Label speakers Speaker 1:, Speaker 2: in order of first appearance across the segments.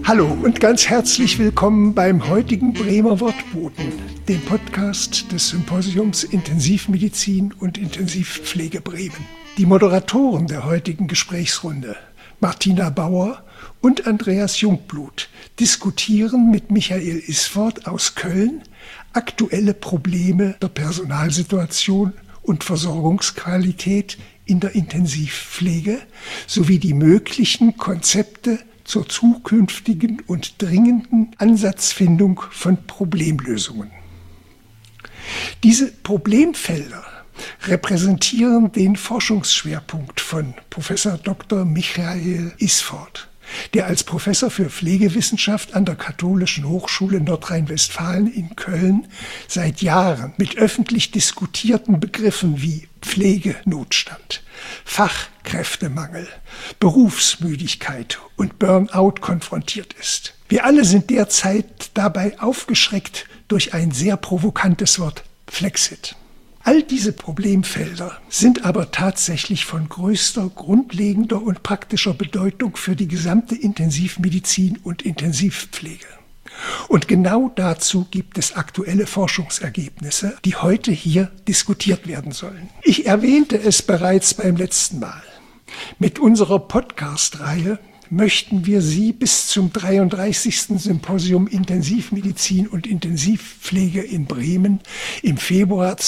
Speaker 1: Hallo und ganz herzlich willkommen beim heutigen Bremer Wortboten, dem Podcast des Symposiums Intensivmedizin und Intensivpflege Bremen. Die Moderatoren der heutigen Gesprächsrunde, Martina Bauer und Andreas Jungblut, diskutieren mit Michael Isford aus Köln aktuelle Probleme der Personalsituation und Versorgungsqualität in der Intensivpflege sowie die möglichen Konzepte zur zukünftigen und dringenden Ansatzfindung von Problemlösungen. Diese Problemfelder repräsentieren den Forschungsschwerpunkt von Prof. Dr. Michael Isford, der als Professor für Pflegewissenschaft an der Katholischen Hochschule Nordrhein-Westfalen in Köln seit Jahren mit öffentlich diskutierten Begriffen wie Pflegenotstand, Fachkräftemangel, Berufsmüdigkeit und Burnout konfrontiert ist. Wir alle sind derzeit dabei aufgeschreckt durch ein sehr provokantes Wort Flexit. All diese Problemfelder sind aber tatsächlich von größter, grundlegender und praktischer Bedeutung für die gesamte Intensivmedizin und Intensivpflege. Und genau dazu gibt es aktuelle Forschungsergebnisse, die heute hier diskutiert werden sollen. Ich erwähnte es bereits beim letzten Mal. Mit unserer Podcast-Reihe möchten wir Sie bis zum 33. Symposium Intensivmedizin und Intensivpflege in Bremen im Februar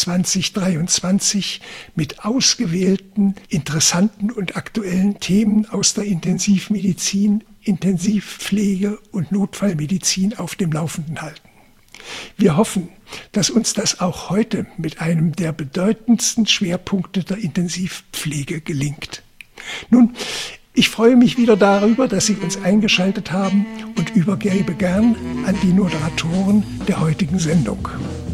Speaker 1: 2023 mit ausgewählten, interessanten und aktuellen Themen aus der Intensivmedizin, Intensivpflege und Notfallmedizin auf dem Laufenden halten. Wir hoffen, dass uns das auch heute mit einem der bedeutendsten Schwerpunkte der Intensivpflege gelingt. Nun, ich freue mich wieder darüber, dass Sie uns eingeschaltet haben und übergebe gern an die Moderatoren der heutigen Sendung.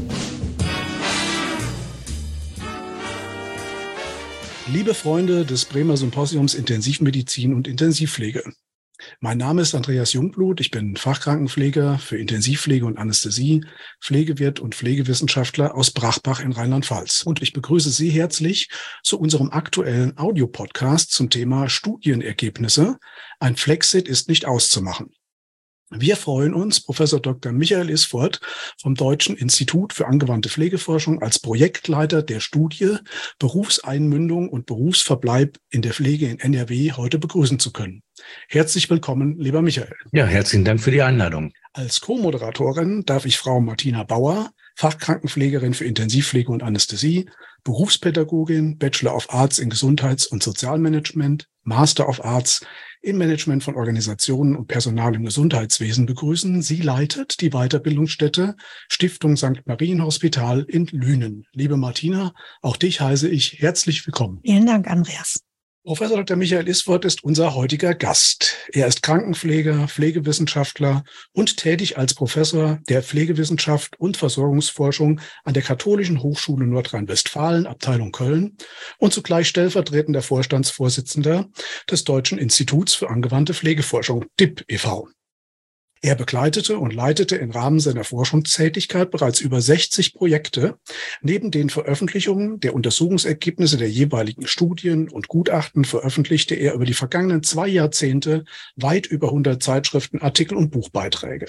Speaker 2: Liebe Freunde des Bremer Symposiums Intensivmedizin und Intensivpflege. Mein Name ist Andreas Jungblut, ich bin Fachkrankenpfleger für Intensivpflege und Anästhesie, Pflegewirt und Pflegewissenschaftler aus Brachbach in Rheinland-Pfalz. Und ich begrüße Sie herzlich zu unserem aktuellen Audiopodcast zum Thema Studienergebnisse. Ein Flexit ist nicht auszumachen. Wir freuen uns, Prof. Dr. Michael Isford vom Deutschen Institut für angewandte Pflegeforschung als Projektleiter der Studie Berufseinmündung und Berufsverbleib in der Pflege in NRW heute begrüßen zu können. Herzlich willkommen, lieber Michael.
Speaker 3: Ja, herzlichen Dank für die Einladung.
Speaker 2: Als Co-Moderatorin darf ich Frau Martina Bauer, Fachkrankenpflegerin für Intensivpflege und Anästhesie, Berufspädagogin, Bachelor of Arts in Gesundheits- und Sozialmanagement, Master of Arts im Management von Organisationen und Personal im Gesundheitswesen begrüßen. Sie leitet die Weiterbildungsstätte Stiftung St. Marienhospital in Lünen. Liebe Martina, auch dich heiße ich herzlich willkommen.
Speaker 4: Vielen Dank, Andreas.
Speaker 2: Professor Dr. Michael Isford ist unser heutiger Gast. Er ist Krankenpfleger, Pflegewissenschaftler und tätig als Professor der Pflegewissenschaft und Versorgungsforschung an der Katholischen Hochschule Nordrhein-Westfalen, Abteilung Köln und zugleich stellvertretender Vorstandsvorsitzender des Deutschen Instituts für angewandte Pflegeforschung, DIP e.V. Er begleitete und leitete im Rahmen seiner Forschungstätigkeit bereits über 60 Projekte. Neben den Veröffentlichungen der Untersuchungsergebnisse der jeweiligen Studien und Gutachten veröffentlichte er über die vergangenen 2 Jahrzehnte weit über 100 Zeitschriften, Artikel und Buchbeiträge.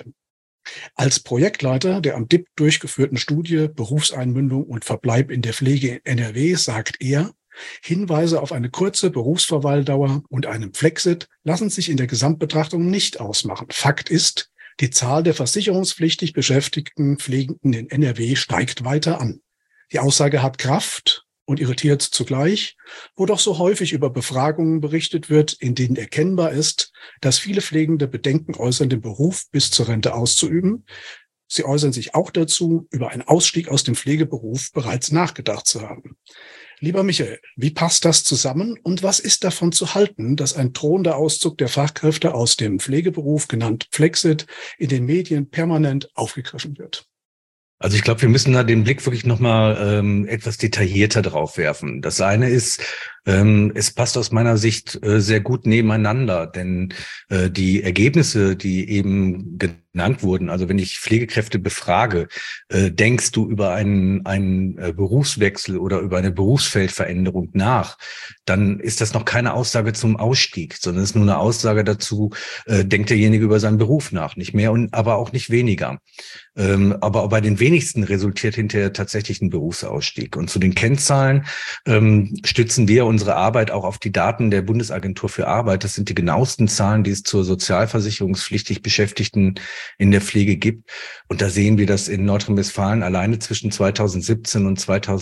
Speaker 2: Als Projektleiter der am DIP durchgeführten Studie Berufseinmündung und Verbleib in der Pflege in NRW sagt er: Hinweise auf eine kurze Berufsverweildauer und einen Flexit lassen sich in der Gesamtbetrachtung nicht ausmachen. Fakt ist, die Zahl der versicherungspflichtig beschäftigten Pflegenden in NRW steigt weiter an. Die Aussage hat Kraft und irritiert zugleich, wo doch so häufig über Befragungen berichtet wird, in denen erkennbar ist, dass viele Pflegende Bedenken äußern, den Beruf bis zur Rente auszuüben. Sie äußern sich auch dazu, über einen Ausstieg aus dem Pflegeberuf bereits nachgedacht zu haben. Lieber Michael, wie passt das zusammen und was ist davon zu halten, dass ein drohender Auszug der Fachkräfte aus dem Pflegeberuf, genannt Flexit, in den Medien permanent aufgegriffen wird?
Speaker 3: Also ich glaube, wir müssen da den Blick wirklich nochmal etwas detaillierter drauf werfen. Das eine ist, Es passt aus meiner Sicht sehr gut nebeneinander, denn die Ergebnisse, die eben genannt wurden, also wenn ich Pflegekräfte befrage, denkst du über einen Berufswechsel oder über eine Berufsfeldveränderung nach, dann ist das noch keine Aussage zum Ausstieg, sondern es ist nur eine Aussage dazu, denkt derjenige über seinen Beruf nach, nicht mehr und aber auch nicht weniger. Aber bei den wenigsten resultiert hinterher tatsächlich ein Berufsausstieg. Und zu den Kennzahlen stützen wir unsere Arbeit auch auf die Daten der Bundesagentur für Arbeit. Das sind die genauesten Zahlen, die es zur sozialversicherungspflichtig Beschäftigten in der Pflege gibt. Und da sehen wir, dass in Nordrhein-Westfalen alleine zwischen 2017 und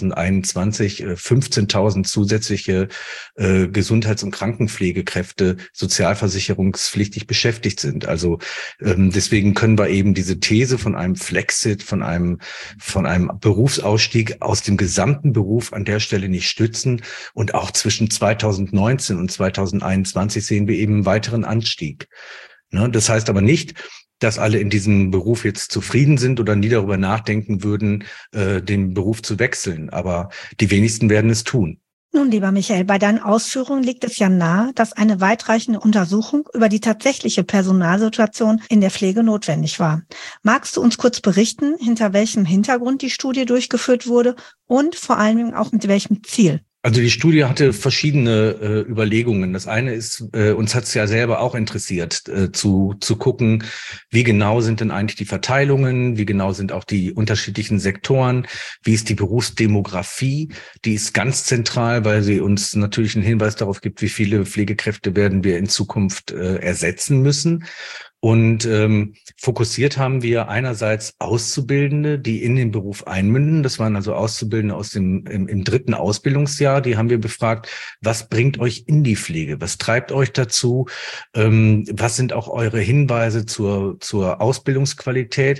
Speaker 3: 2021 15.000 zusätzliche Gesundheits- und Krankenpflegekräfte sozialversicherungspflichtig beschäftigt sind. Also deswegen können wir eben diese These von einem Flexit, von einem Berufsausstieg aus dem gesamten Beruf an der Stelle nicht stützen. Und auch zwischen 2019 und 2021 sehen wir eben einen weiteren Anstieg. Ne? Das heißt aber nicht, dass alle in diesem Beruf jetzt zufrieden sind oder nie darüber nachdenken würden, den Beruf zu wechseln. Aber die wenigsten werden es tun.
Speaker 4: Nun, lieber Michael, bei deinen Ausführungen liegt es ja nahe, dass eine weitreichende Untersuchung über die tatsächliche Personalsituation in der Pflege notwendig war. Magst du uns kurz berichten, hinter welchem Hintergrund die Studie durchgeführt wurde und vor allem auch mit welchem Ziel?
Speaker 3: Also die Studie hatte verschiedene Überlegungen. Das eine ist, uns hat es ja selber auch interessiert, zu gucken, wie genau sind denn eigentlich die Verteilungen, wie genau sind auch die unterschiedlichen Sektoren, wie ist die Berufsdemografie, die ist ganz zentral, weil sie uns natürlich einen Hinweis darauf gibt, wie viele Pflegekräfte werden wir in Zukunft ersetzen müssen. Und fokussiert haben wir einerseits Auszubildende, die in den Beruf einmünden. Das waren also Auszubildende aus im dritten Ausbildungsjahr. Die haben wir befragt, was bringt euch in die Pflege? Was treibt euch dazu? Was sind auch eure Hinweise zur Ausbildungsqualität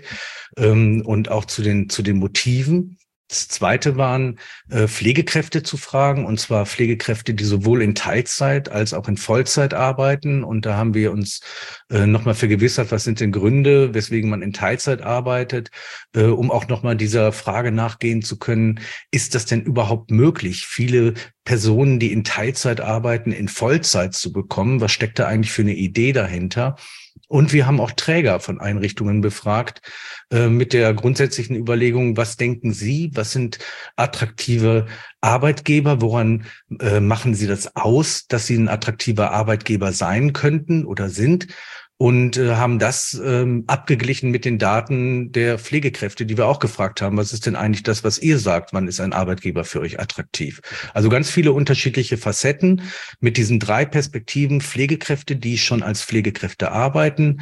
Speaker 3: und auch zu den Motiven? Das zweite waren Pflegekräfte zu fragen, und zwar Pflegekräfte, die sowohl in Teilzeit als auch in Vollzeit arbeiten. Und da haben wir uns nochmal vergewissert, was sind denn Gründe, weswegen man in Teilzeit arbeitet, um auch nochmal dieser Frage nachgehen zu können, ist das denn überhaupt möglich, viele Personen, die in Teilzeit arbeiten, in Vollzeit zu bekommen? Was steckt da eigentlich für eine Idee dahinter? Und wir haben auch Träger von Einrichtungen befragt mit der grundsätzlichen Überlegung, was denken Sie, was sind attraktive Arbeitgeber, woran machen Sie das aus, dass Sie ein attraktiver Arbeitgeber sein könnten oder sind? Und haben das abgeglichen mit den Daten der Pflegekräfte, die wir auch gefragt haben. Was ist denn eigentlich das, was ihr sagt? Wann ist ein Arbeitgeber für euch attraktiv? Also ganz viele unterschiedliche Facetten mit diesen 3 Perspektiven: Pflegekräfte, die schon als Pflegekräfte arbeiten,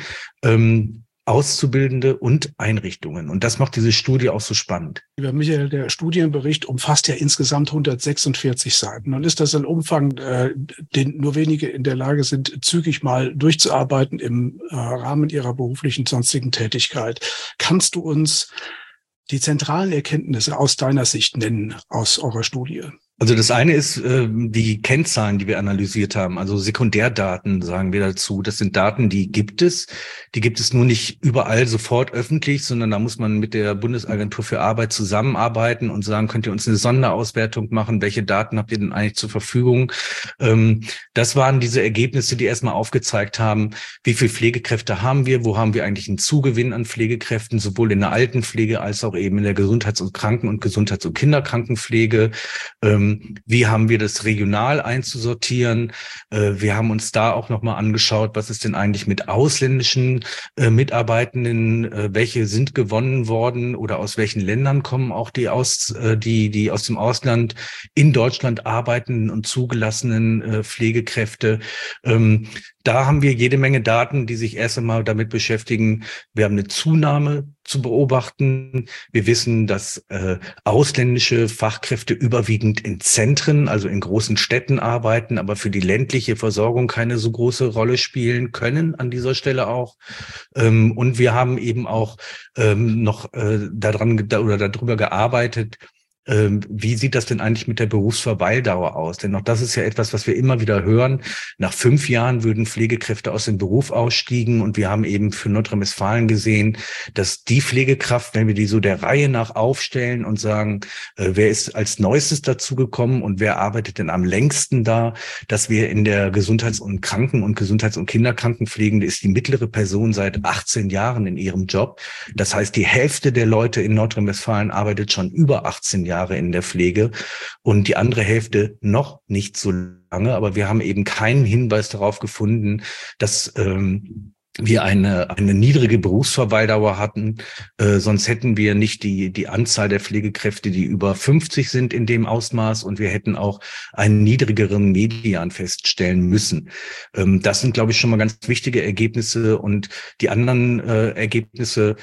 Speaker 3: Auszubildende und Einrichtungen. Und das macht diese Studie auch so spannend.
Speaker 2: Lieber Michael, der Studienbericht umfasst ja insgesamt 146 Seiten. Und ist das ein Umfang, den nur wenige in der Lage sind, zügig mal durchzuarbeiten im Rahmen ihrer beruflichen sonstigen Tätigkeit? Kannst du uns die zentralen Erkenntnisse aus deiner Sicht nennen, aus eurer Studie?
Speaker 3: Also das eine ist die Kennzahlen, die wir analysiert haben, also Sekundärdaten sagen wir dazu. Das sind Daten, die gibt es. Die gibt es nur nicht überall sofort öffentlich, sondern da muss man mit der Bundesagentur für Arbeit zusammenarbeiten und sagen, könnt ihr uns eine Sonderauswertung machen? Welche Daten habt ihr denn eigentlich zur Verfügung? Das waren diese Ergebnisse, die erstmal aufgezeigt haben, wie viele Pflegekräfte haben wir, wo haben wir eigentlich einen Zugewinn an Pflegekräften, sowohl in der Altenpflege als auch eben in der Gesundheits- und Gesundheits- und Kinderkrankenpflege. Wie haben wir das regional einzusortieren? Wir haben uns da auch nochmal angeschaut, was ist denn eigentlich mit ausländischen Mitarbeitenden, welche sind gewonnen worden oder aus welchen Ländern kommen auch die aus dem Ausland in Deutschland arbeitenden und zugelassenen Pflegekräfte. Da haben wir jede Menge Daten, die sich erst einmal damit beschäftigen. Wir haben eine Zunahme zu beobachten. Wir wissen, dass ausländische Fachkräfte überwiegend in Zentren, also in großen Städten arbeiten, aber für die ländliche Versorgung keine so große Rolle spielen können an dieser Stelle auch. Und wir haben eben auch noch darüber gearbeitet, Wie sieht das denn eigentlich mit der Berufsverweildauer aus? Denn auch das ist ja etwas, was wir immer wieder hören. Nach 5 Jahren würden Pflegekräfte aus dem Beruf ausstiegen. Und wir haben eben für Nordrhein-Westfalen gesehen, dass die Pflegekraft, wenn wir die so der Reihe nach aufstellen und sagen, wer ist als Neuestes dazugekommen und wer arbeitet denn am längsten da, dass wir in der Gesundheits- und Kinderkrankenpflegende ist die mittlere Person seit 18 Jahren in ihrem Job. Das heißt, die Hälfte der Leute in Nordrhein-Westfalen arbeitet schon über 18 Jahre in der Pflege und die andere Hälfte noch nicht so lange. Aber wir haben eben keinen Hinweis darauf gefunden, dass wir eine niedrige Berufsverweildauer hatten, sonst hätten wir nicht die Anzahl der Pflegekräfte, die über 50 sind in dem Ausmaß, und wir hätten auch einen niedrigeren Median feststellen müssen. Das sind, glaube ich, schon mal ganz wichtige Ergebnisse, und die anderen Ergebnisse,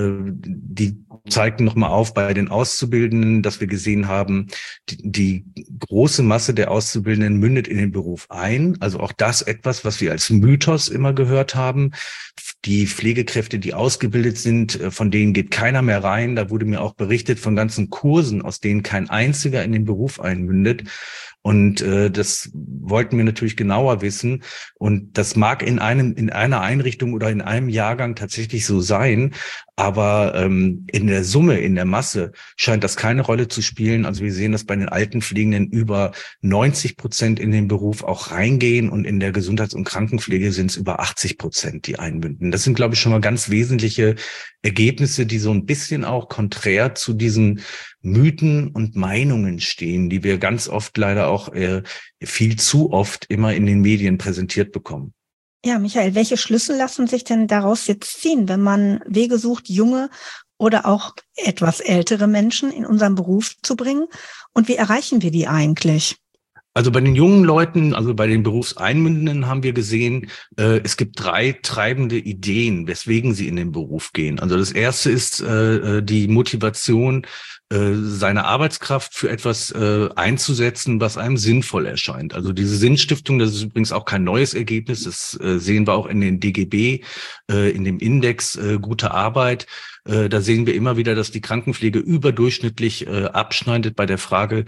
Speaker 3: die zeigten nochmal auf bei den Auszubildenden, dass wir gesehen haben, die große Masse der Auszubildenden mündet in den Beruf ein. Also auch das etwas, was wir als Mythos immer gehört haben. Die Pflegekräfte, die ausgebildet sind, von denen geht keiner mehr rein. Da wurde mir auch berichtet von ganzen Kursen, aus denen kein einziger in den Beruf einmündet. Und das wollten wir natürlich genauer wissen. Und das mag in einer Einrichtung oder in einem Jahrgang tatsächlich so sein. Aber in der Summe, in der Masse scheint das keine Rolle zu spielen. Also wir sehen, dass bei den Altenpflegenden über 90% in den Beruf auch reingehen, und in der Gesundheits- und Krankenpflege sind es über 80%, die einmünden. Das sind, glaube ich, schon mal ganz wesentliche Ergebnisse, die so ein bisschen auch konträr zu diesen Mythen und Meinungen stehen, die wir ganz oft leider auch viel zu oft immer in den Medien präsentiert bekommen.
Speaker 4: Ja, Michael, welche Schlüsse lassen sich denn daraus jetzt ziehen, wenn man Wege sucht, junge oder auch etwas ältere Menschen in unseren Beruf zu bringen? Und wie erreichen wir die eigentlich?
Speaker 3: Also bei den jungen Leuten, also bei den Berufseinmündenden haben wir gesehen, es gibt 3 treibende Ideen, weswegen sie in den Beruf gehen. Also das erste ist die Motivation, seine Arbeitskraft für etwas einzusetzen, was einem sinnvoll erscheint. Also diese Sinnstiftung, das ist übrigens auch kein neues Ergebnis, das sehen wir auch in den DGB, in dem Index gute Arbeit. Da sehen wir immer wieder, dass die Krankenpflege überdurchschnittlich abschneidet bei der Frage,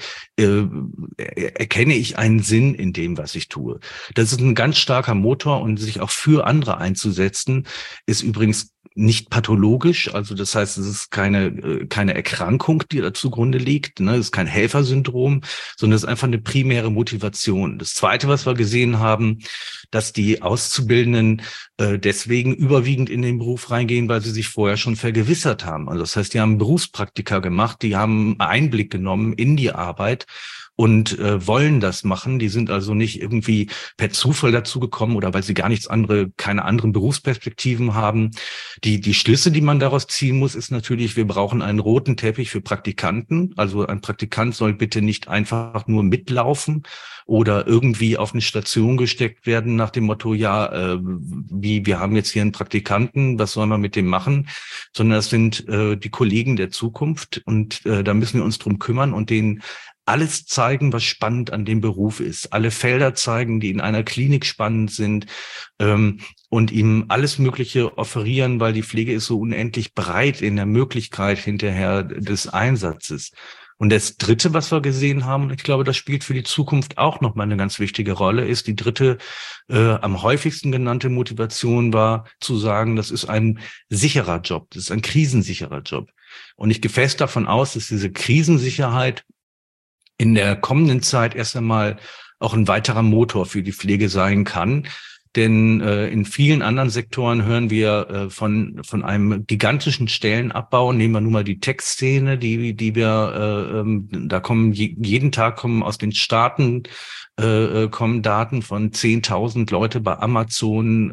Speaker 3: erkenne ich einen Sinn in dem, was ich tue? Das ist ein ganz starker Motor, und sich auch für andere einzusetzen, ist übrigens nicht pathologisch. Also das heißt, es ist keine Erkrankung, die da zugrunde liegt. Es ist kein Helfersyndrom, sondern es ist einfach eine primäre Motivation. Das Zweite, was wir gesehen haben, dass die Auszubildenden deswegen überwiegend in den Beruf reingehen, weil sie sich vorher schon vergewissert haben. Also das heißt, die haben Berufspraktika gemacht, die haben Einblick genommen in die Arbeit und wollen das machen. Die sind also nicht irgendwie per Zufall dazu gekommen oder weil sie keine anderen Berufsperspektiven haben. Die Schlüsse, die man daraus ziehen muss, ist natürlich, wir brauchen einen roten Teppich für Praktikanten. Also ein Praktikant soll bitte nicht einfach nur mitlaufen oder irgendwie auf eine Station gesteckt werden nach dem Motto, ja, wir haben jetzt hier einen Praktikanten, was sollen wir mit dem machen? Sondern das sind die Kollegen der Zukunft, und da müssen wir uns drum kümmern und denen alles zeigen, was spannend an dem Beruf ist. Alle Felder zeigen, die in einer Klinik spannend sind, und ihm alles Mögliche offerieren, weil die Pflege ist so unendlich breit in der Möglichkeit hinterher des Einsatzes. Und das Dritte, was wir gesehen haben, ich glaube, das spielt für die Zukunft auch nochmal eine ganz wichtige Rolle, ist die dritte, am häufigsten genannte Motivation war zu sagen, das ist ein sicherer Job, das ist ein krisensicherer Job. Und ich gehe fest davon aus, dass diese Krisensicherheit in der kommenden Zeit erst einmal auch ein weiterer Motor für die Pflege sein kann. Denn in vielen anderen Sektoren hören wir von einem gigantischen Stellenabbau. Nehmen wir nun mal die Tech-Szene, die wir, da kommen jeden Tag kommen aus den Staaten kommen Daten von 10.000 Leute bei Amazon,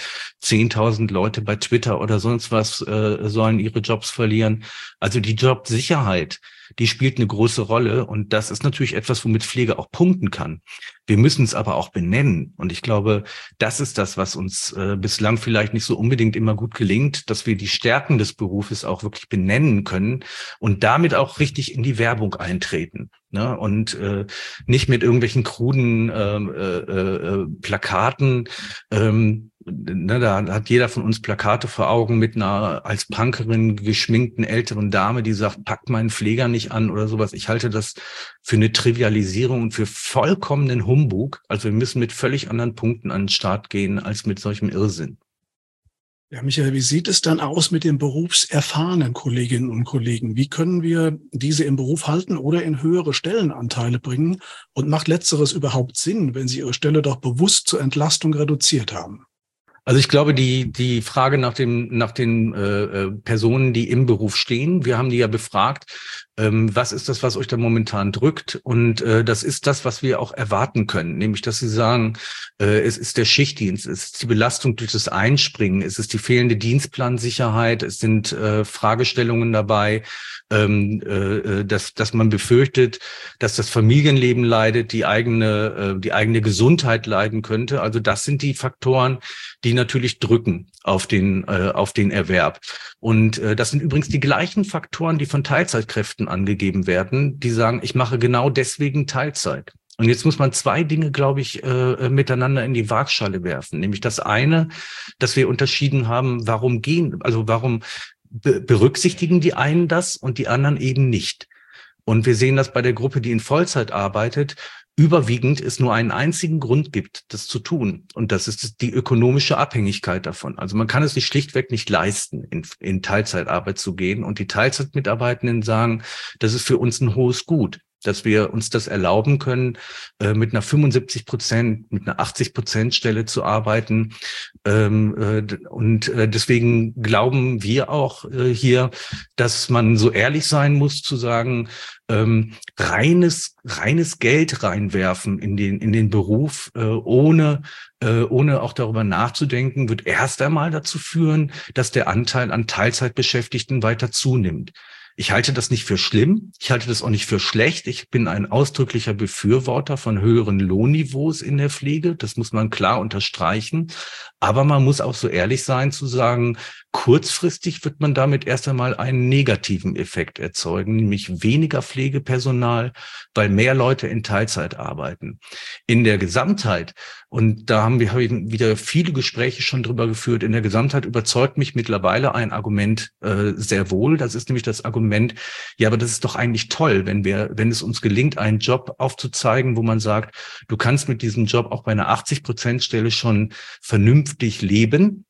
Speaker 3: 10.000 Leute bei Twitter oder sonst was sollen ihre Jobs verlieren. Also die Jobsicherheit, die spielt eine große Rolle, und das ist natürlich etwas, womit Pflege auch punkten kann. Wir müssen es aber auch benennen, und ich glaube, das ist das, was uns bislang vielleicht nicht so unbedingt immer gut gelingt, dass wir die Stärken des Berufes auch wirklich benennen können und damit auch richtig in die Werbung eintreten. Ne? Und nicht mit irgendwelchen kruden Plakaten ne, da hat jeder von uns Plakate vor Augen mit einer als Punkerin geschminkten älteren Dame, die sagt, packt meinen Pfleger nicht an oder sowas. Ich halte das für eine Trivialisierung und für vollkommenen Humbug. Also wir müssen mit völlig anderen Punkten an den Start gehen als mit solchem Irrsinn.
Speaker 2: Ja, Michael, wie sieht es dann aus mit den berufserfahrenen Kolleginnen und Kollegen? Wie können wir diese im Beruf halten oder in höhere Stellenanteile bringen? Und macht Letzteres überhaupt Sinn, wenn sie ihre Stelle doch bewusst zur Entlastung reduziert haben?
Speaker 3: Also ich glaube, die Frage nach den Personen, die im Beruf stehen, wir haben die ja befragt, was ist das, was euch da momentan drückt? Und das ist das, was wir auch erwarten können, nämlich, dass sie sagen, es ist der Schichtdienst, es ist die Belastung durch das Einspringen, es ist die fehlende Dienstplansicherheit, es sind Fragestellungen dabei, dass man befürchtet, dass das Familienleben leidet, die eigene Gesundheit leiden könnte. Also das sind die Faktoren, die natürlich drücken auf den Erwerb. Und das sind übrigens die gleichen Faktoren, die von Teilzeitkräften angegeben werden, die sagen, ich mache genau deswegen Teilzeit. Und jetzt muss man zwei Dinge, glaube ich, miteinander in die Waagschale werfen. Nämlich das eine, dass wir unterschieden haben, warum berücksichtigen die einen das und die anderen eben nicht. Und wir sehen das bei der Gruppe, die in Vollzeit arbeitet, überwiegend es nur einen einzigen Grund gibt, das zu tun. Und das ist die ökonomische Abhängigkeit davon. Also man kann es sich schlichtweg nicht leisten, in Teilzeitarbeit zu gehen. Und die Teilzeitmitarbeitenden sagen, das ist für uns ein hohes Gut, dass wir uns das erlauben können, mit einer 75%, mit einer 80% Stelle zu arbeiten. Und deswegen glauben wir auch hier, dass man so ehrlich sein muss, zu sagen, reines Geld reinwerfen in den Beruf, ohne auch darüber nachzudenken, wird erst einmal dazu führen, dass der Anteil an Teilzeitbeschäftigten weiter zunimmt. Ich halte das nicht für schlimm. Ich halte das auch nicht für schlecht. Ich bin ein ausdrücklicher Befürworter von höheren Lohnniveaus in der Pflege. Das muss man klar unterstreichen. Aber man muss auch so ehrlich sein zu sagen, kurzfristig wird man damit erst einmal einen negativen Effekt erzeugen, nämlich weniger Pflegepersonal, weil mehr Leute in Teilzeit arbeiten. In der Gesamtheit, und da habe ich wieder viele Gespräche schon drüber geführt, in der Gesamtheit überzeugt mich mittlerweile ein Argument sehr wohl. Das ist nämlich das Argument, ja, aber das ist doch eigentlich toll, wenn es uns gelingt, einen Job aufzuzeigen, wo man sagt, du kannst mit diesem Job auch bei einer 80%-Stelle schon vernünftig leben.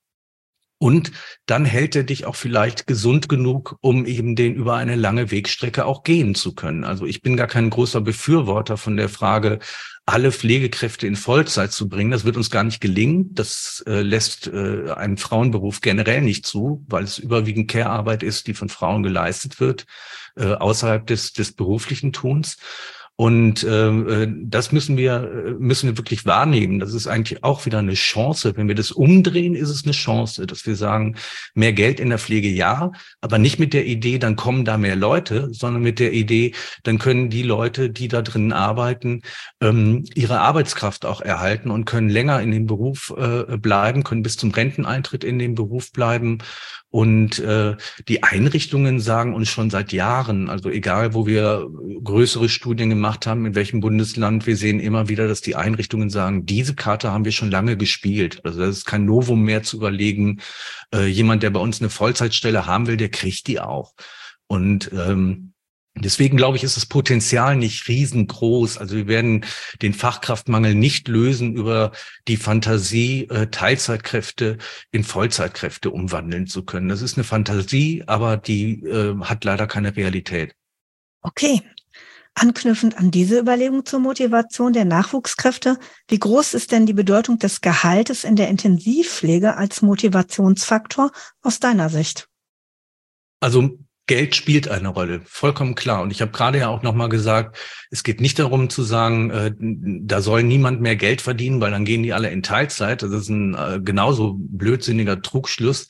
Speaker 3: Und dann hält er dich auch vielleicht gesund genug, um eben den über eine lange Wegstrecke auch gehen zu können. Also ich bin gar kein großer Befürworter von der Frage, alle Pflegekräfte in Vollzeit zu bringen. Das wird uns gar nicht gelingen. Das lässt einen Frauenberuf generell nicht zu, weil es überwiegend Care-Arbeit ist, die von Frauen geleistet wird, außerhalb des beruflichen Tuns. Und das müssen wir wirklich wahrnehmen. Das ist eigentlich auch wieder eine Chance. Wenn wir das umdrehen, ist es eine Chance, dass wir sagen, mehr Geld in der Pflege, ja, aber nicht mit der Idee, dann kommen da mehr Leute, sondern mit der Idee, dann können die Leute, die da drinnen arbeiten, ihre Arbeitskraft auch erhalten und können länger in dem Beruf bleiben, können bis zum Renteneintritt in dem Beruf bleiben. Und die Einrichtungen sagen uns schon seit Jahren, also egal, wo wir größere Studien gemacht haben, in welchem Bundesland, wir sehen immer wieder, dass die Einrichtungen sagen, diese Karte haben wir schon lange gespielt. Also das ist kein Novum mehr zu überlegen. Jemand, der bei uns eine Vollzeitstelle haben will, der kriegt die auch. Und deswegen glaube ich, ist das Potenzial nicht riesengroß. Also wir werden den Fachkraftmangel nicht lösen über die Fantasie, Teilzeitkräfte in Vollzeitkräfte umwandeln zu können. Das ist eine Fantasie, aber die hat leider keine Realität.
Speaker 4: Okay. Anknüpfend an diese Überlegung zur Motivation der Nachwuchskräfte, wie groß ist denn die Bedeutung des Gehaltes in der Intensivpflege als Motivationsfaktor aus deiner Sicht?
Speaker 3: Also Geld spielt eine Rolle, vollkommen klar. Und ich habe gerade ja auch nochmal gesagt, es geht nicht darum zu sagen, da soll niemand mehr Geld verdienen, weil dann gehen die alle in Teilzeit. Das ist ein genauso blödsinniger Trugschluss.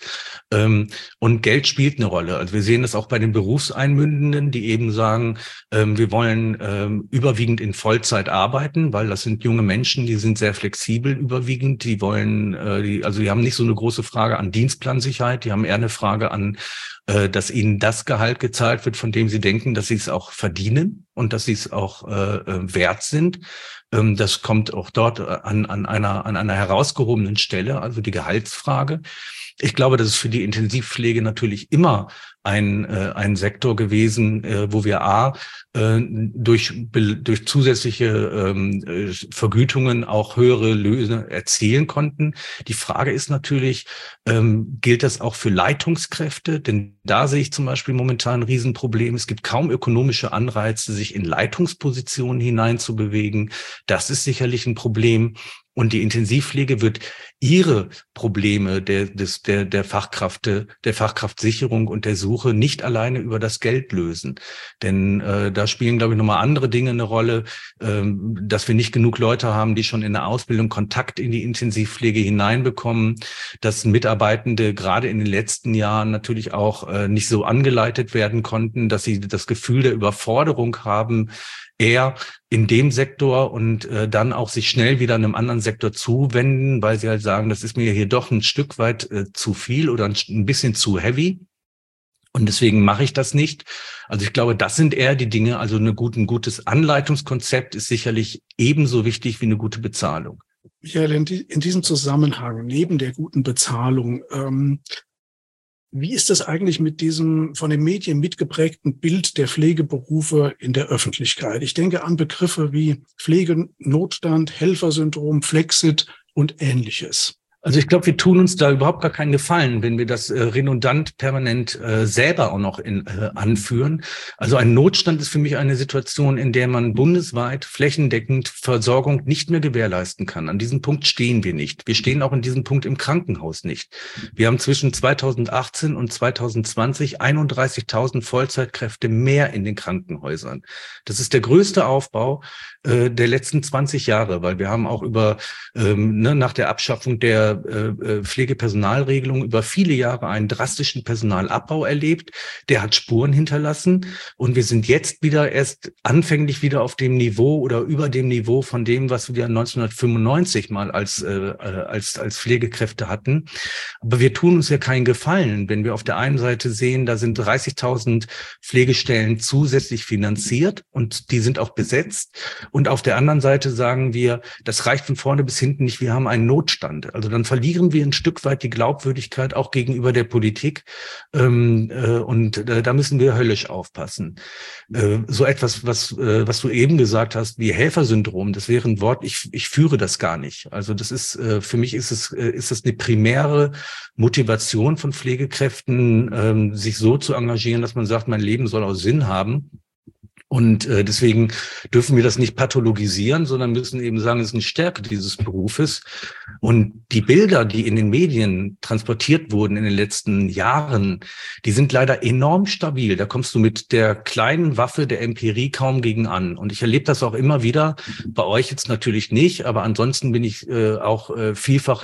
Speaker 3: Und Geld spielt eine Rolle. Also wir sehen das auch bei den Berufseinmündenden, die eben sagen, wir wollen überwiegend in Vollzeit arbeiten, weil das sind junge Menschen, die sind sehr flexibel überwiegend. Die wollen, die haben nicht so eine große Frage an Dienstplansicherheit, die haben eher eine Frage an, dass ihnen das das Gehalt gezahlt wird, von dem sie denken, dass sie es auch verdienen und dass sie es auch wert sind. Das kommt auch dort an einer herausgehobenen Stelle, also die Gehaltsfrage. Ich glaube, das ist für die Intensivpflege natürlich immer ein Sektor gewesen, wo wir durch zusätzliche Vergütungen auch höhere Löhne erzielen konnten. Die Frage ist natürlich, gilt das auch für Leitungskräfte? Denn da sehe ich zum Beispiel momentan ein Riesenproblem. Es gibt kaum ökonomische Anreize, sich in Leitungspositionen hineinzubewegen. Das ist sicherlich ein Problem. Und die Intensivpflege wird ihre Probleme der Fachkraftsicherung und der Suche nicht alleine über das Geld lösen. Denn da spielen, glaube ich, nochmal andere Dinge eine Rolle, dass wir nicht genug Leute haben, die schon in der Ausbildung Kontakt in die Intensivpflege hineinbekommen, dass Mitarbeitende gerade in den letzten Jahren natürlich auch nicht so angeleitet werden konnten, dass sie das Gefühl der Überforderung haben, eher in dem Sektor und dann auch sich schnell wieder einem anderen Sektor zuwenden, weil sie halt sagen, das ist mir hier doch ein Stück weit zu viel oder ein bisschen zu heavy. Und deswegen mache ich das nicht. Also ich glaube, das sind eher die Dinge. Also ein gutes Anleitungskonzept ist sicherlich ebenso wichtig wie eine gute Bezahlung.
Speaker 2: Michael, in diesem Zusammenhang, neben der guten Bezahlung, wie ist das eigentlich mit diesem von den Medien mitgeprägten Bild der Pflegeberufe in der Öffentlichkeit? Ich denke an Begriffe wie Pflegenotstand, Helfersyndrom, Flexit und Ähnliches.
Speaker 3: Also ich glaube, wir tun uns da überhaupt gar keinen Gefallen, wenn wir das redundant permanent selber auch noch anführen. Also ein Notstand ist für mich eine Situation, in der man bundesweit flächendeckend Versorgung nicht mehr gewährleisten kann. An diesem Punkt stehen wir nicht. Wir stehen auch in diesem Punkt im Krankenhaus nicht. Wir haben zwischen 2018 und 2020 31.000 Vollzeitkräfte mehr in den Krankenhäusern. Das ist der größte Aufbau der letzten 20 Jahre, weil wir haben auch nach der Abschaffung der Pflegepersonalregelung über viele Jahre einen drastischen Personalabbau erlebt. Der hat Spuren hinterlassen und wir sind jetzt erst anfänglich wieder auf dem Niveau oder über dem Niveau von dem, was wir 1995 mal als Pflegekräfte hatten. Aber wir tun uns ja keinen Gefallen, wenn wir auf der einen Seite sehen, da sind 30.000 Pflegestellen zusätzlich finanziert und die sind auch besetzt. Und auf der anderen Seite sagen wir, das reicht von vorne bis hinten nicht, wir haben einen Notstand. Also dann verlieren wir ein Stück weit die Glaubwürdigkeit auch gegenüber der Politik. Da müssen wir höllisch aufpassen. So etwas, was du eben gesagt hast, wie Helfersyndrom, das wäre ein Wort, ich führe das gar nicht. Also das ist, für mich ist das eine primäre Motivation von Pflegekräften, sich so zu engagieren, dass man sagt, mein Leben soll auch Sinn haben. Und deswegen dürfen wir das nicht pathologisieren, sondern müssen eben sagen, es ist eine Stärke dieses Berufes. Und die Bilder, die in den Medien transportiert wurden in den letzten Jahren, die sind leider enorm stabil. Da kommst du mit der kleinen Waffe der Empirie kaum gegen an. Und ich erlebe das auch immer wieder, bei euch jetzt natürlich nicht, aber ansonsten bin ich auch vielfach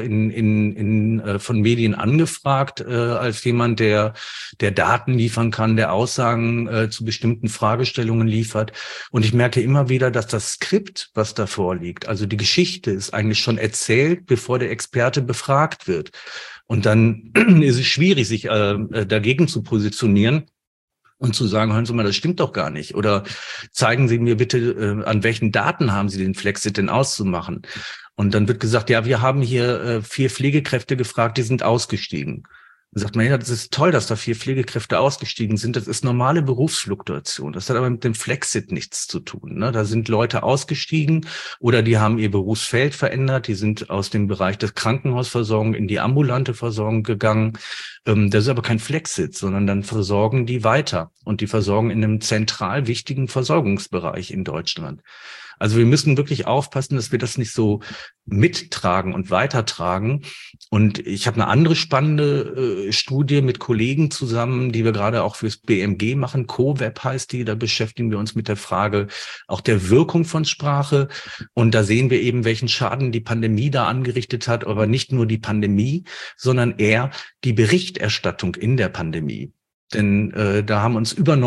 Speaker 3: von Medien angefragt, als jemand, der Daten liefern kann, der Aussagen zu bestimmten Fragestellungen liefert. Und ich merke immer wieder, dass das Skript, was da vorliegt, also die Geschichte ist eigentlich schon erzählt, bevor der Experte befragt wird. Und dann ist es schwierig, sich dagegen zu positionieren und zu sagen, hören Sie mal, das stimmt doch gar nicht. Oder zeigen Sie mir bitte, an welchen Daten haben Sie den Flexit denn auszumachen? Und dann wird gesagt, ja, wir haben hier 4 Pflegekräfte gefragt, die sind ausgestiegen. Dann sagt man, ja, das ist toll, dass da 4 Pflegekräfte ausgestiegen sind. Das ist normale Berufsfluktuation. Das hat aber mit dem Flexit nichts zu tun. Ne? Da sind Leute ausgestiegen oder die haben ihr Berufsfeld verändert. Die sind aus dem Bereich der Krankenhausversorgung in die ambulante Versorgung gegangen. Das ist aber kein Flexit, sondern dann versorgen die weiter. Und die versorgen in einem zentral wichtigen Versorgungsbereich in Deutschland. Also wir müssen wirklich aufpassen, dass wir das nicht so mittragen und weitertragen. Und ich habe eine andere spannende Studie mit Kollegen zusammen, die wir gerade auch fürs BMG machen. CoWeb heißt die. Da beschäftigen wir uns mit der Frage auch der Wirkung von Sprache. Und da sehen wir eben, welchen Schaden die Pandemie da angerichtet hat. Aber nicht nur die Pandemie, sondern eher die Berichterstattung in der Pandemie. Denn da haben uns über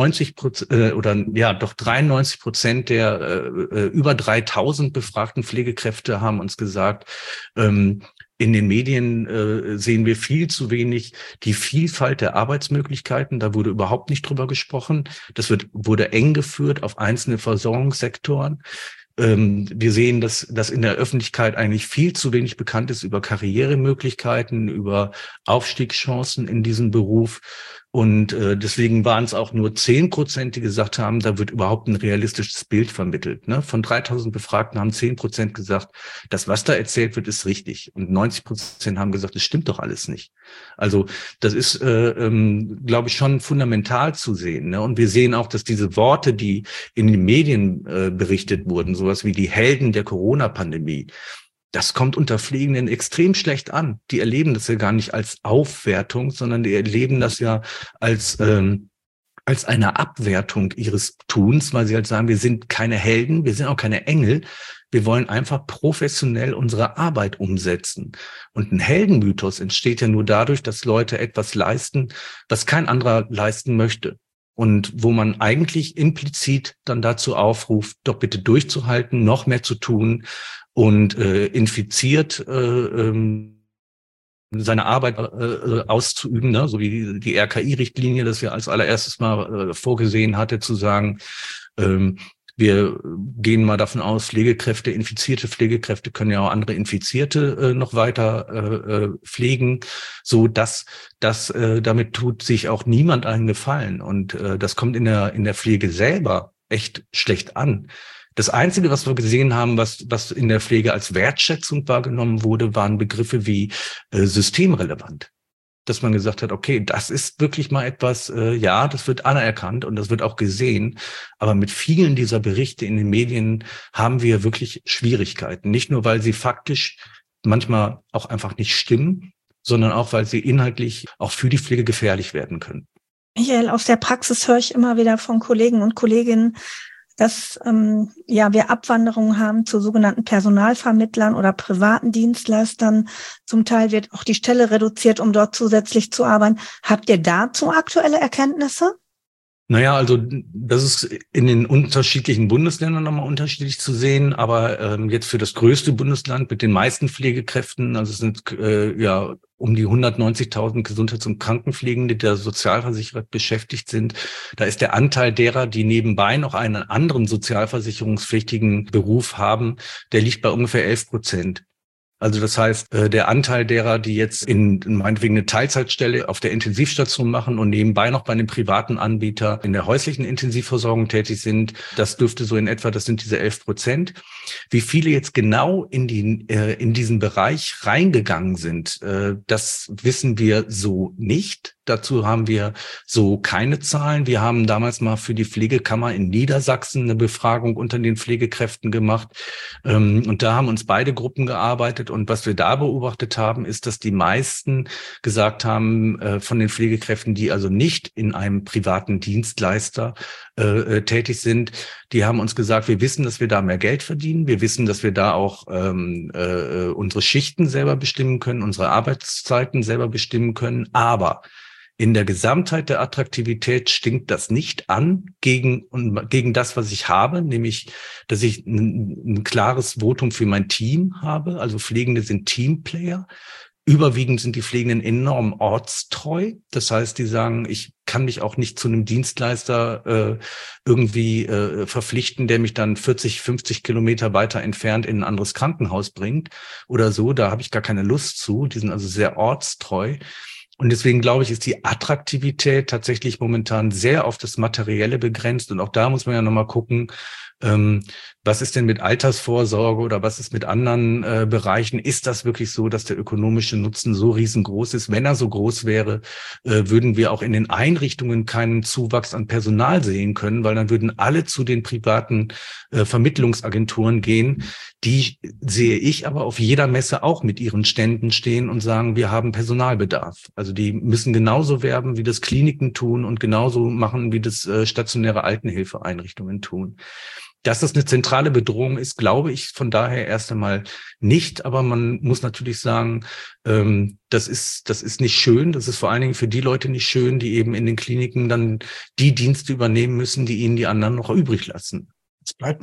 Speaker 3: 93% der über 3.000 befragten Pflegekräfte haben uns gesagt, In den Medien sehen wir viel zu wenig die Vielfalt der Arbeitsmöglichkeiten. Da wurde überhaupt nicht drüber gesprochen. Das wurde eng geführt auf einzelne Versorgungssektoren. Wir sehen, dass in der Öffentlichkeit eigentlich viel zu wenig bekannt ist über Karrieremöglichkeiten, über Aufstiegschancen in diesem Beruf. Und deswegen waren es auch nur 10%, die gesagt haben, da wird überhaupt ein realistisches Bild vermittelt. Ne? Von 3000 Befragten haben 10% gesagt, das, was da erzählt wird, ist richtig. Und 90% haben gesagt, das stimmt doch alles nicht. Also das ist, glaube ich, schon fundamental zu sehen. Ne? Und wir sehen auch, dass diese Worte, die in den Medien berichtet wurden, sowas wie die Helden der Corona-Pandemie, das kommt unter Pflegenden extrem schlecht an. Die erleben das ja gar nicht als Aufwertung, sondern die erleben das ja als eine Abwertung ihres Tuns, weil sie halt sagen, wir sind keine Helden, wir sind auch keine Engel. Wir wollen einfach professionell unsere Arbeit umsetzen. Und ein Heldenmythos entsteht ja nur dadurch, dass Leute etwas leisten, was kein anderer leisten möchte. Und wo man eigentlich implizit dann dazu aufruft, doch bitte durchzuhalten, noch mehr zu tun und infiziert seine Arbeit auszuüben, ne? So wie die RKI-Richtlinie, das ja als allererstes mal vorgesehen hatte, zu sagen, wir gehen mal davon aus, Pflegekräfte, infizierte Pflegekräfte können ja auch andere Infizierte noch weiter pflegen, so dass damit tut sich auch niemand einen Gefallen. Und das kommt in der Pflege selber echt schlecht an. Das Einzige, was wir gesehen haben, was in der Pflege als Wertschätzung wahrgenommen wurde, waren Begriffe wie systemrelevant. Dass man gesagt hat, okay, das ist wirklich mal etwas, ja, das wird anerkannt und das wird auch gesehen. Aber mit vielen dieser Berichte in den Medien haben wir wirklich Schwierigkeiten. Nicht nur, weil sie faktisch manchmal auch einfach nicht stimmen, sondern auch, weil sie inhaltlich auch für die Pflege gefährlich werden können.
Speaker 4: Michael, aus der Praxis höre ich immer wieder von Kollegen und Kolleginnen, dass wir Abwanderungen haben zu sogenannten Personalvermittlern oder privaten Dienstleistern. Zum Teil wird auch die Stelle reduziert, um dort zusätzlich zu arbeiten. Habt ihr dazu aktuelle Erkenntnisse?
Speaker 3: Naja, also das ist in den unterschiedlichen Bundesländern nochmal unterschiedlich zu sehen, aber jetzt für das größte Bundesland mit den meisten Pflegekräften, also es sind um die 190.000 Gesundheits- und Krankenpflegende, die da sozialversichert beschäftigt sind. Da ist der Anteil derer, die nebenbei noch einen anderen sozialversicherungspflichtigen Beruf haben, der liegt bei ungefähr 11%. Also das heißt, der Anteil derer, die jetzt meinetwegen eine Teilzeitstelle auf der Intensivstation machen und nebenbei noch bei einem privaten Anbieter in der häuslichen Intensivversorgung tätig sind, das dürfte so in etwa, das sind diese 11%. Wie viele jetzt genau in diesen Bereich reingegangen sind, das wissen wir so nicht. Dazu haben wir so keine Zahlen. Wir haben damals mal für die Pflegekammer in Niedersachsen eine Befragung unter den Pflegekräften gemacht. Und da haben uns beide Gruppen gearbeitet. Und was wir da beobachtet haben, ist, dass die meisten gesagt haben, von den Pflegekräften, die also nicht in einem privaten Dienstleister tätig sind, die haben uns gesagt, wir wissen, dass wir da mehr Geld verdienen. Wir wissen, dass wir da auch unsere Schichten selber bestimmen können, unsere Arbeitszeiten selber bestimmen können. Aber in der Gesamtheit der Attraktivität stinkt das nicht an gegen das, was ich habe, nämlich, dass ich ein klares Votum für mein Team habe. Also Pflegende sind Teamplayer. Überwiegend sind die Pflegenden enorm ortstreu. Das heißt, die sagen, ich kann mich auch nicht zu einem Dienstleister irgendwie verpflichten, der mich dann 40, 50 Kilometer weiter entfernt in ein anderes Krankenhaus bringt oder so. Da habe ich gar keine Lust zu. Die sind also sehr ortstreu. Und deswegen glaube ich, ist die Attraktivität tatsächlich momentan sehr auf das Materielle begrenzt. Und auch da muss man ja nochmal gucken, was ist denn mit Altersvorsorge oder was ist mit anderen Bereichen? Ist das wirklich so, dass der ökonomische Nutzen so riesengroß ist? Wenn er so groß wäre, würden wir auch in den Einrichtungen keinen Zuwachs an Personal sehen können, weil dann würden alle zu den privaten Vermittlungsagenturen gehen. Die sehe ich aber auf jeder Messe auch mit ihren Ständen stehen und sagen, wir haben Personalbedarf. Also die müssen genauso werben, wie das Kliniken tun und genauso machen, wie das stationäre Altenhilfeeinrichtungen tun. Dass das eine zentrale Bedrohung ist, glaube ich von daher erst einmal nicht. Aber man muss natürlich sagen, das ist nicht schön. Das ist vor allen Dingen für die Leute nicht schön, die eben in den Kliniken dann die Dienste übernehmen müssen, die ihnen die anderen noch übrig lassen.
Speaker 2: Es bleibt noch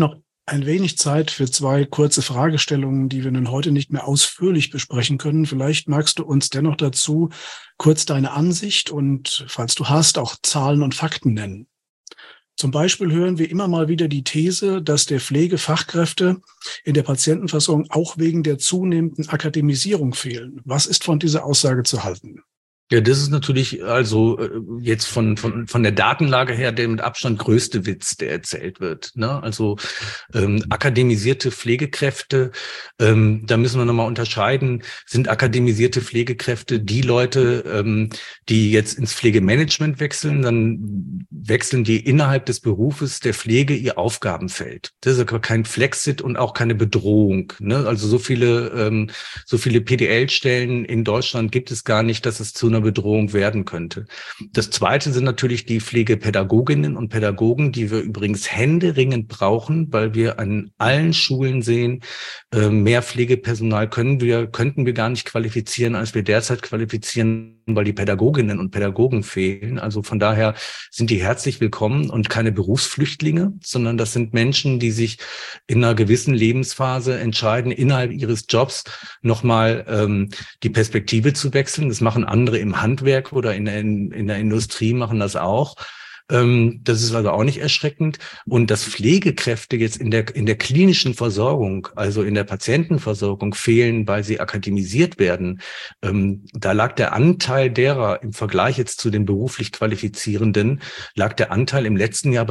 Speaker 2: ein wenig Zeit für 2 kurze Fragestellungen, die wir nun heute nicht mehr ausführlich besprechen können. Vielleicht magst du uns dennoch dazu kurz deine Ansicht und, falls du hast, auch Zahlen und Fakten nennen. Zum Beispiel hören wir immer mal wieder die These, dass der Pflegefachkräfte in der Patientenversorgung auch wegen der zunehmenden Akademisierung fehlen. Was ist von dieser Aussage zu halten?
Speaker 3: Ja, das ist natürlich also jetzt von der Datenlage her der mit Abstand größte Witz, der erzählt wird. Ne? Also akademisierte Pflegekräfte, da müssen wir nochmal unterscheiden, sind akademisierte Pflegekräfte die Leute, die jetzt ins Pflegemanagement wechseln, dann wechseln die innerhalb des Berufes der Pflege ihr Aufgabenfeld. Das ist aber kein Flexit und auch keine Bedrohung. Ne? Also so viele PDL-Stellen in Deutschland gibt es gar nicht, dass es zu einer Bedrohung werden könnte. Das Zweite sind natürlich die Pflegepädagoginnen und Pädagogen, die wir übrigens händeringend brauchen, weil wir an allen Schulen sehen, mehr Pflegepersonal könnten wir gar nicht qualifizieren, als wir derzeit qualifizieren, weil die Pädagoginnen und Pädagogen fehlen. Also von daher sind die herzlich willkommen und keine Berufsflüchtlinge, sondern das sind Menschen, die sich in einer gewissen Lebensphase entscheiden, innerhalb ihres Jobs nochmal die Perspektive zu wechseln. Das machen andere im Handwerk oder in der Industrie machen das auch. Das ist also auch nicht erschreckend. Und dass Pflegekräfte jetzt in der klinischen Versorgung, also in der Patientenversorgung fehlen, weil sie akademisiert werden, da lag der Anteil derer im Vergleich jetzt zu den beruflich Qualifizierenden, lag der Anteil im letzten Jahr bei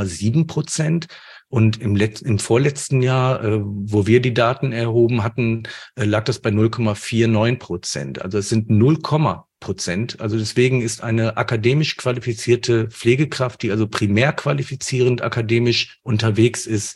Speaker 3: 0,7%. Und im vorletzten Jahr, wo wir die Daten erhoben hatten, lag das bei 0,49%. Also es sind 0,%. Also deswegen ist eine akademisch qualifizierte Pflegekraft, die also primär qualifizierend akademisch unterwegs ist,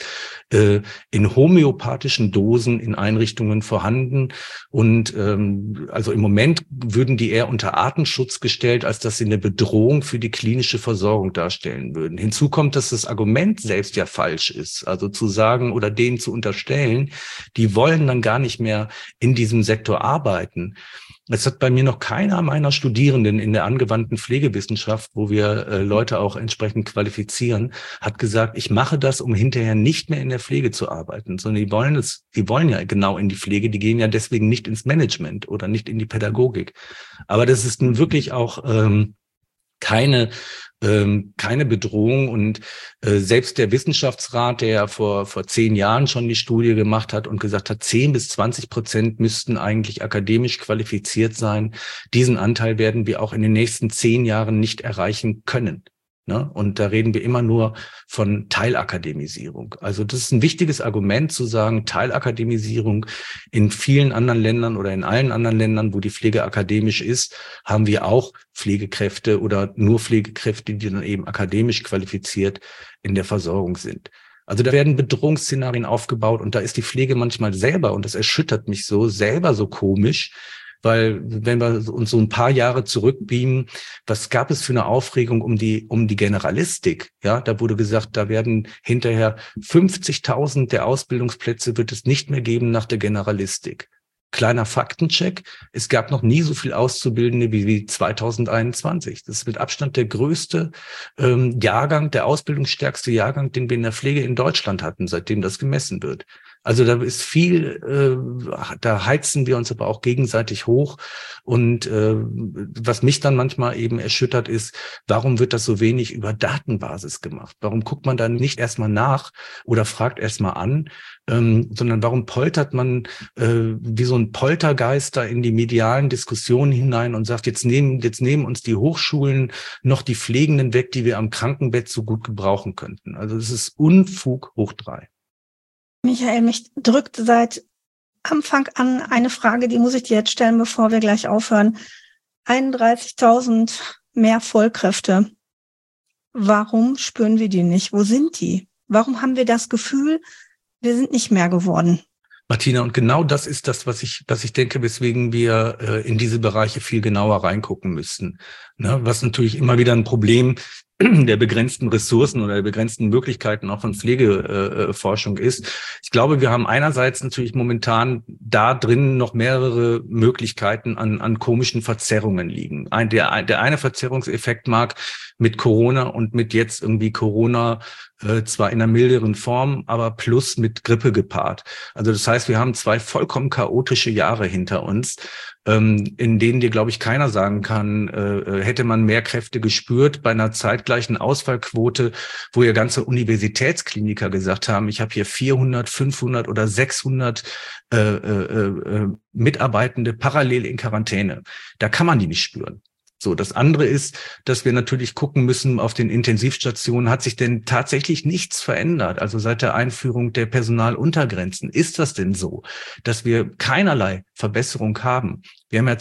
Speaker 3: in homöopathischen Dosen in Einrichtungen vorhanden. Und also im Moment würden die eher unter Artenschutz gestellt, als dass sie eine Bedrohung für die klinische Versorgung darstellen würden. Hinzu kommt, dass das Argument selbst ja falsch ist. Also zu sagen oder denen zu unterstellen, die wollen dann gar nicht mehr in diesem Sektor arbeiten. Es hat bei mir noch keiner meiner Studierenden in der angewandten Pflegewissenschaft, wo wir Leute auch entsprechend qualifizieren, hat gesagt, ich mache das, um hinterher nicht mehr in der Pflege zu arbeiten, sondern die wollen ja genau in die Pflege, die gehen ja deswegen nicht ins Management oder nicht in die Pädagogik. Aber das ist nun wirklich auch keine Bedrohung und selbst der Wissenschaftsrat, der ja vor 10 Jahren schon die Studie gemacht hat und gesagt hat, 10-20% müssten eigentlich akademisch qualifiziert sein. Diesen Anteil werden wir auch in den nächsten 10 Jahren nicht erreichen können. Ne? Und da reden wir immer nur von Teilakademisierung. Also das ist ein wichtiges Argument zu sagen, Teilakademisierung in vielen anderen Ländern oder in allen anderen Ländern, wo die Pflege akademisch ist, haben wir auch Pflegekräfte oder nur Pflegekräfte, die dann eben akademisch qualifiziert in der Versorgung sind. Also da werden Bedrohungsszenarien aufgebaut und da ist die Pflege manchmal selber, und das erschüttert mich so, selber so komisch. Weil wenn wir uns so ein paar Jahre zurückbeamen, was gab es für eine Aufregung um die Generalistik? Ja, da wurde gesagt, da werden hinterher 50.000 der Ausbildungsplätze wird es nicht mehr geben nach der Generalistik. Kleiner Faktencheck, es gab noch nie so viel Auszubildende wie 2021. Das ist mit Abstand der größte Jahrgang, der ausbildungsstärkste Jahrgang, den wir in der Pflege in Deutschland hatten, seitdem das gemessen wird. Also da ist viel, da heizen wir uns aber auch gegenseitig hoch. Und was mich dann manchmal eben erschüttert ist, warum wird das so wenig über Datenbasis gemacht? Warum guckt man da nicht erstmal nach oder fragt erstmal an, sondern warum poltert man wie so ein Poltergeister in die medialen Diskussionen hinein und sagt, jetzt nehmen uns die Hochschulen noch die Pflegenden weg, die wir am Krankenbett so gut gebrauchen könnten. Also das ist Unfug hoch 3.
Speaker 4: Michael, mich drückt seit Anfang an eine Frage, die muss ich dir jetzt stellen, bevor wir gleich aufhören. 31.000 mehr Vollkräfte. Warum spüren wir die nicht? Wo sind die? Warum haben wir das Gefühl, wir sind nicht mehr geworden?
Speaker 3: Martina, und genau das ist das, was ich denke, weswegen wir in diese Bereiche viel genauer reingucken müssten. Ne? Was natürlich immer wieder ein Problem der begrenzten Ressourcen oder der begrenzten Möglichkeiten auch von Pflegeforschung ist. Ich glaube, wir haben einerseits natürlich momentan da drin noch mehrere Möglichkeiten an komischen Verzerrungen liegen. Der eine Verzerrungseffekt mag mit Corona und mit jetzt irgendwie Corona zwar in einer milderen Form, aber plus mit Grippe gepaart. Also das heißt, wir haben 2 vollkommen chaotische Jahre hinter uns, in denen dir, glaube ich, keiner sagen kann, hätte man mehr Kräfte gespürt bei einer zeitgleichen Ausfallquote, wo ja ganze Universitätskliniker gesagt haben, ich habe hier 400, 500 oder 600 Mitarbeitende parallel in Quarantäne. Da kann man die nicht spüren. So, das andere ist, dass wir natürlich gucken müssen, auf den Intensivstationen hat sich denn tatsächlich nichts verändert? Also seit der Einführung der Personaluntergrenzen, ist das denn so, dass wir keinerlei Verbesserung haben? Wir haben ja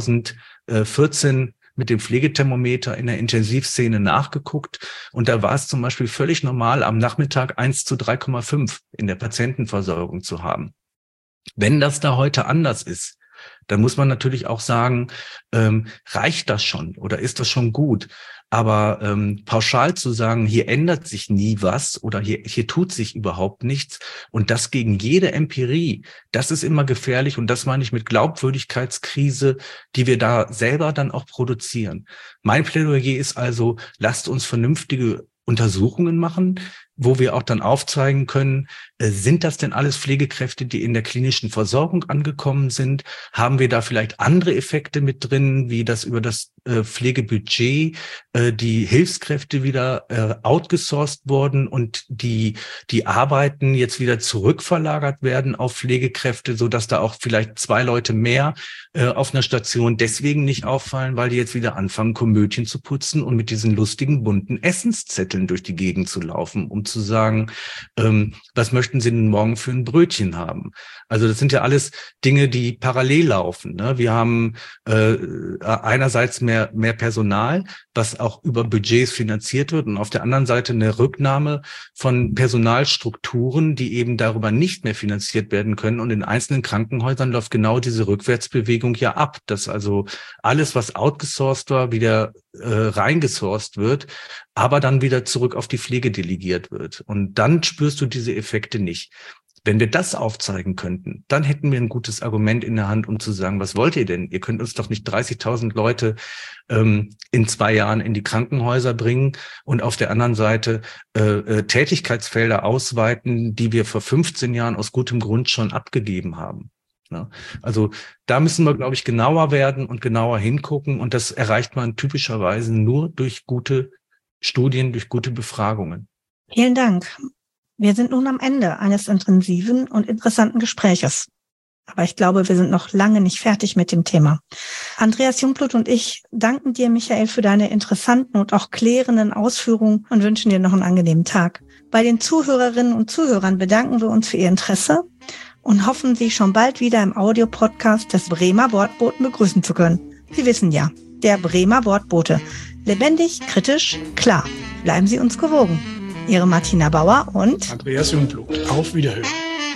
Speaker 3: 2014 mit dem Pflegethermometer in der Intensivszene nachgeguckt und da war es zum Beispiel völlig normal, am Nachmittag 1:3,5 in der Patientenversorgung zu haben. Wenn das da heute anders ist, dann muss man natürlich auch sagen, reicht das schon oder ist das schon gut? Aber pauschal zu sagen, hier ändert sich nie was oder hier tut sich überhaupt nichts und das gegen jede Empirie, das ist immer gefährlich und das meine ich mit Glaubwürdigkeitskrise, die wir da selber dann auch produzieren. Mein Plädoyer ist also, lasst uns vernünftige Untersuchungen machen, wo wir auch dann aufzeigen können, sind das denn alles Pflegekräfte, die in der klinischen Versorgung angekommen sind? Haben wir da vielleicht andere Effekte mit drin, wie das über das Pflegebudget die Hilfskräfte wieder outgesourced wurden und die Arbeiten jetzt wieder zurückverlagert werden auf Pflegekräfte, so dass da auch vielleicht 2 Leute mehr auf einer Station deswegen nicht auffallen, weil die jetzt wieder anfangen, Komödien zu putzen und mit diesen lustigen bunten Essenszetteln durch die Gegend zu laufen, um zu sagen, was möchten Sie denn morgen für ein Brötchen haben? Also das sind ja alles Dinge, die parallel laufen. Ne? Wir haben einerseits mehr Personal, was auch über Budgets finanziert wird und auf der anderen Seite eine Rücknahme von Personalstrukturen, die eben darüber nicht mehr finanziert werden können. Und in einzelnen Krankenhäusern läuft genau diese Rückwärtsbewegung ja ab, dass also alles, was outgesourced war, wieder reingesourced wird, aber dann wieder zurück auf die Pflege delegiert wird. Und dann spürst du diese Effekte nicht. Wenn wir das aufzeigen könnten, dann hätten wir ein gutes Argument in der Hand, um zu sagen, was wollt ihr denn? Ihr könnt uns doch nicht 30.000 Leute in 2 Jahren in die Krankenhäuser bringen und auf der anderen Seite Tätigkeitsfelder ausweiten, die wir vor 15 Jahren aus gutem Grund schon abgegeben haben. Ja, also da müssen wir, glaube ich, genauer werden und genauer hingucken. Und das erreicht man typischerweise nur durch gute Studien, durch gute Befragungen.
Speaker 4: Vielen Dank. Wir sind nun am Ende eines intensiven und interessanten Gespräches. Aber ich glaube, wir sind noch lange nicht fertig mit dem Thema. Andreas Jungblut und ich danken dir, Michael, für deine interessanten und auch klärenden Ausführungen und wünschen dir noch einen angenehmen Tag. Bei den Zuhörerinnen und Zuhörern bedanken wir uns für ihr Interesse und hoffen, Sie schon bald wieder im Audiopodcast des Bremer Wortboten begrüßen zu können. Sie wissen ja, der Bremer Wortbote. Lebendig, kritisch, klar. Bleiben Sie uns gewogen. Ihre Martina Bauer und
Speaker 2: Andreas Jungblut. Auf Wiederhören.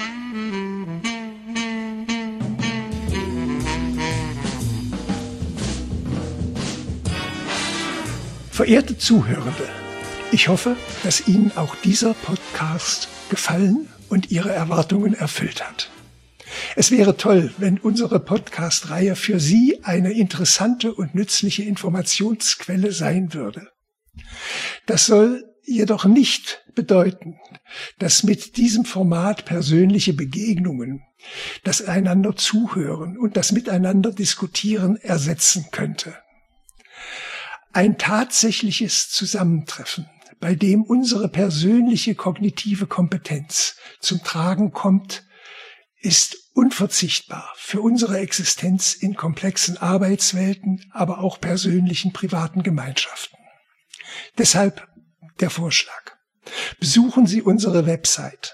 Speaker 1: Verehrte Zuhörende, ich hoffe, dass Ihnen auch dieser Podcast gefallen und Ihre Erwartungen erfüllt hat. Es wäre toll, wenn unsere Podcast-Reihe für Sie eine interessante und nützliche Informationsquelle sein würde. Das soll jedoch nicht bedeuten, dass mit diesem Format persönliche Begegnungen, das einander zuhören und das Miteinander diskutieren ersetzen könnte. Ein tatsächliches Zusammentreffen, bei dem unsere persönliche kognitive Kompetenz zum Tragen kommt, ist unverzichtbar für unsere Existenz in komplexen Arbeitswelten, aber auch persönlichen privaten Gemeinschaften. Deshalb der Vorschlag. Besuchen Sie unsere Website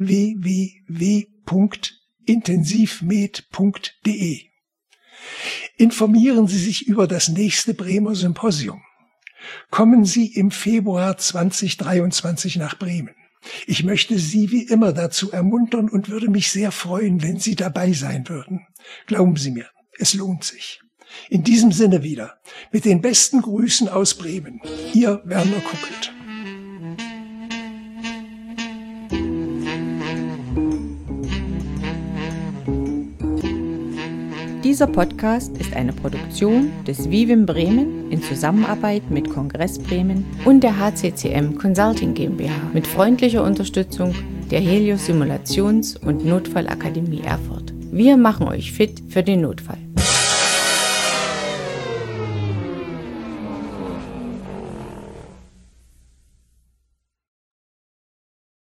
Speaker 1: www.intensivmed.de. Informieren Sie sich über das nächste Bremer Symposium. Kommen Sie im Februar 2023 nach Bremen. Ich möchte Sie wie immer dazu ermuntern und würde mich sehr freuen, wenn Sie dabei sein würden. Glauben Sie mir, es lohnt sich. In diesem Sinne wieder, mit den besten Grüßen aus Bremen, Ihr Werner Kuckelt.
Speaker 5: Dieser Podcast ist eine Produktion des Vivim Bremen in Zusammenarbeit mit Kongress Bremen und der HCCM Consulting GmbH mit freundlicher Unterstützung der Helios Simulations- und Notfallakademie Erfurt. Wir machen euch fit für den Notfall.